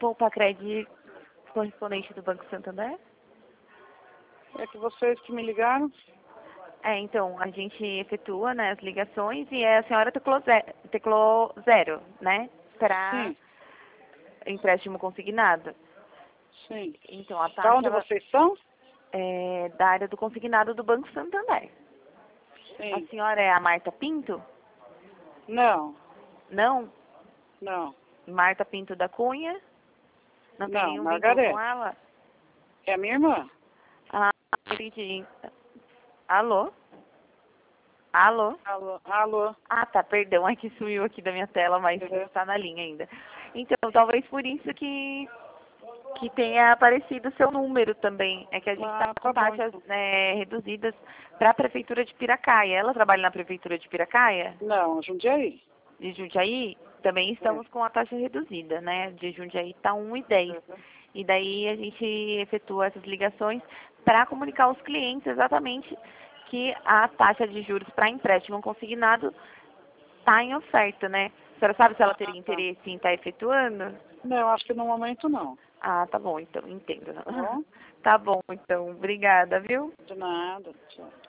Poupa-Cred, correspondente do Banco Santander? É que vocês que me ligaram? Então, a gente efetua, né, as ligações e a senhora teclou zero, né? Para Sim, empréstimo consignado. sim. Então, a Da taxa onde vocês são? é da área do consignado do Banco Santander. A Sim. senhora é a Marta Pinto? Não, Não? não. Marta Pinto da Cunha? Não tem Não, nenhum vínculo com Margarete. ela? É a minha irmã. Ah, entendi. Alô? Alô? Alô, alô. Ah, tá, perdão, é que sumiu aqui da minha tela, mas Uhum. está na linha ainda. Então, talvez por isso que tenha aparecido seu número também. É que a gente está com Tá bom, taxas então. reduzidas para a Prefeitura de Piracaia. Ela trabalha na Prefeitura de Piracaia? Não, Jundiaí. De Jundiaí? Também estamos com a taxa reduzida, né? De Jundiaí está 1,10. Uhum. E daí a gente efetua essas ligações para comunicar aos clientes exatamente que a taxa de juros para empréstimo consignado está em oferta, né? A senhora sabe se ela teria Tá. interesse em estar efetuando? Não, acho que no momento não. Ah, tá bom, então, entendo. Tá bom? Tá bom, então, obrigada, viu? De nada. Tchau.